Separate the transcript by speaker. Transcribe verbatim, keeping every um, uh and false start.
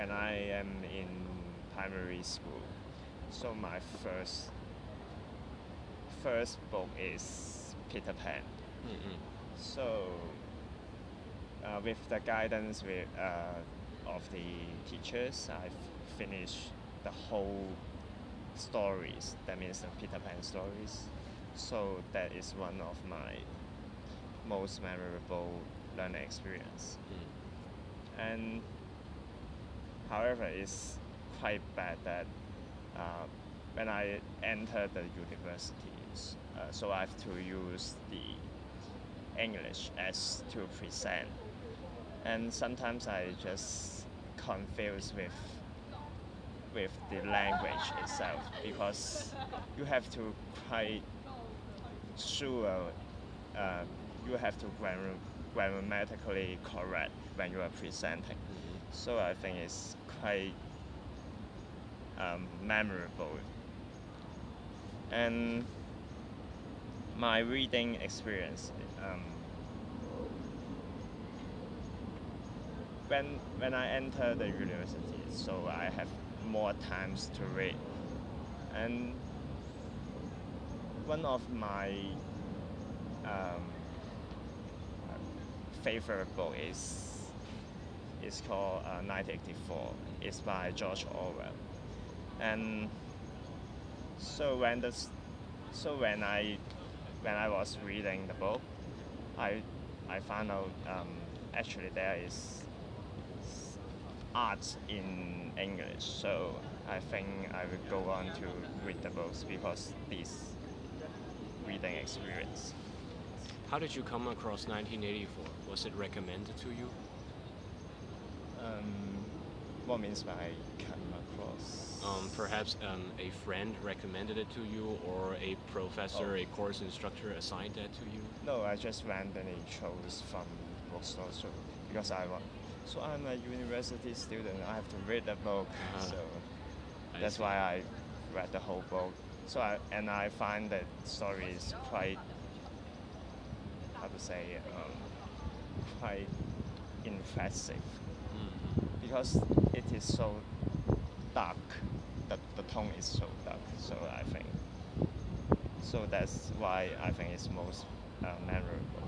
Speaker 1: And I am in primary school, so my first first book is Peter Pan.
Speaker 2: Mm-mm.
Speaker 1: So uh, with the guidance with, uh, of the teachers, I've finished the whole stories. That means the Peter Pan stories. So that is one of my most memorable learning experience.
Speaker 2: Mm.
Speaker 1: And however, it's quite bad that uh, when I enter the universities, uh, so I have to use the English as to present, and sometimes I just confuse with with the language itself because you have to quite sure uh, you have to grammar, grammatically correct when you are presenting.
Speaker 2: Mm-hmm.
Speaker 1: So I think it's quite um, memorable. And my reading experience, um, when when I enter the university, so I have more times to read. And one of my um, favorite book is is called uh, nineteen eighty-four. It's by George Orwell. And so when the so when I when I was reading the book, I I found out um, actually there is art in English. So I think I will go on to read the books because this reading experience.
Speaker 2: How did you come across nineteen eighty-four? Was it recommended to you?
Speaker 1: Um, what means by come across?
Speaker 2: Um, perhaps um, a friend recommended it to you, or a professor,
Speaker 1: Oh.
Speaker 2: a course instructor assigned that to you?
Speaker 1: No, I just randomly chose from bookstore. So because I want, so I'm a university student. I have to read the book.
Speaker 2: Uh-huh.
Speaker 1: So
Speaker 2: I
Speaker 1: that's
Speaker 2: see.
Speaker 1: why I read the whole book. So I and I find that story is quite, how to say, um, quite impressive
Speaker 2: Mm-hmm.
Speaker 1: because it is so dark. The, the tone is so dark. So I think so that's why I think it's most uh, memorable.